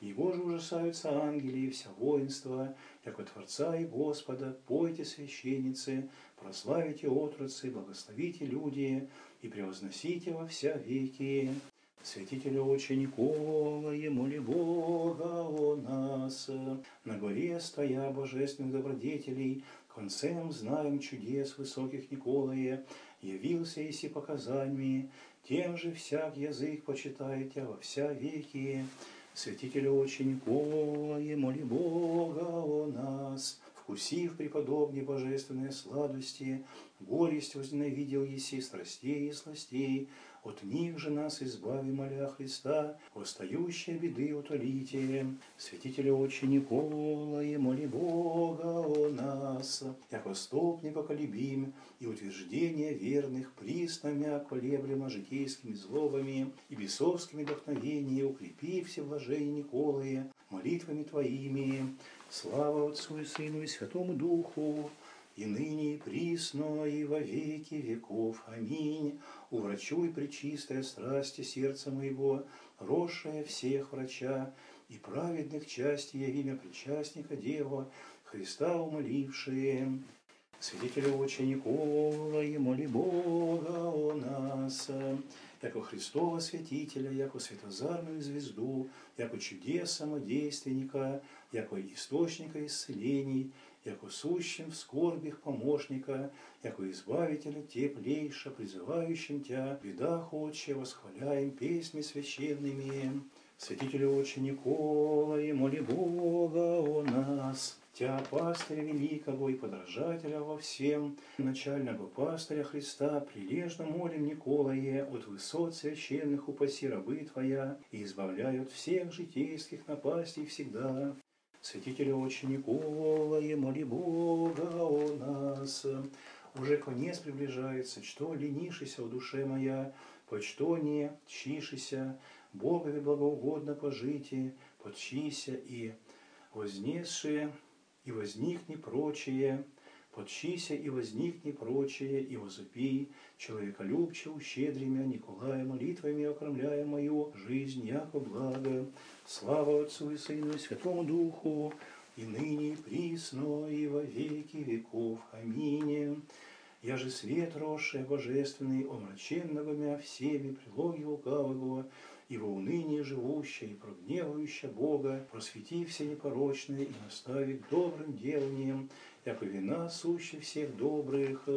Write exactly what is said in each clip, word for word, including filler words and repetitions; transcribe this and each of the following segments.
Его же ужасаются ангели и вся воинство, яко Творца и Господа, пойте, священницы, прославите отрацы, благословите люди и превозносите во вся веки. Святителя Отче Николае, моли Бога о нас. На горе стоя божественных добродетелей, концем знаем чудес высоких Николае, явился еси показаниями, тем же всяк язык почитает тебя во вся веки. Святителя Отче Николае, моли Бога о нас. Вкусив преподобней божественные сладости, горесть возненавидел еси страстей и сластей, от них же нас избави, моля Христа, восстающие беды утолите. Святителя Отче Николае, моли Бога о нас, яко столб непоколебим и утверждение верных присно колеблемо житейскими злобами и бесовскими вдохновениями, укрепи всеблажение Николае молитвами Твоими. Слава Отцу и Сыну и Святому Духу, и ныне, и присно, и во веки веков. Аминь. Уврачуй пречистая страсти сердца моего, росшая всех врача, и праведных части я имя причастника Дева, Христа умолившие. Святителя Отче Николае, моли Бога о нас, яко Христова святителя, яко светозарную звезду, яко чудес самодейственника, яко источника исцелений, яко сущим в скорбях помощника, яко избавителя теплейша, призывающим Тя, в бедах, Отче, восхваляем песнями священными. Святителя Отче Николае, моли Бога о нас. Тя, пастыря великого и подражателя во всем, начального пастыря Христа, прилежно молим Николае от высот священных упаси рабы Твоя и избавляй от всех житейских напастей всегда. Святителя Отче Николае, моли Бога о нас. Уже конец приближается, что ленишися в душе моя, почто не тщишися, Богови благоугодно пожити, подчися и вознесшие, и возникни прочее, подчися и возникни прочее, и возупи, человеколюбче ущедримя Николая молитвами окромляя мою жизнь, яко благо. Слава Отцу и Сыну и Святому Духу, и ныне, и присно, и во веки веков. Аминь. Я же свет росший божественный, омраченного мя всеми прилоги лукавого, и во унынии живущая и прогневающая Бога, просвети все непорочные и настави к добрым деланиям, яко вина суща всех добрых.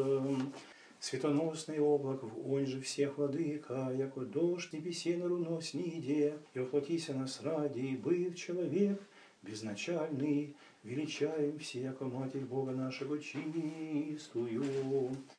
Светоносный облак, вонь же всех владыка, яко дождь небесен руно сниде, и воплотися нас ради, и быв человек безначальный, величаем всеяко Матерь Бога нашего чистую.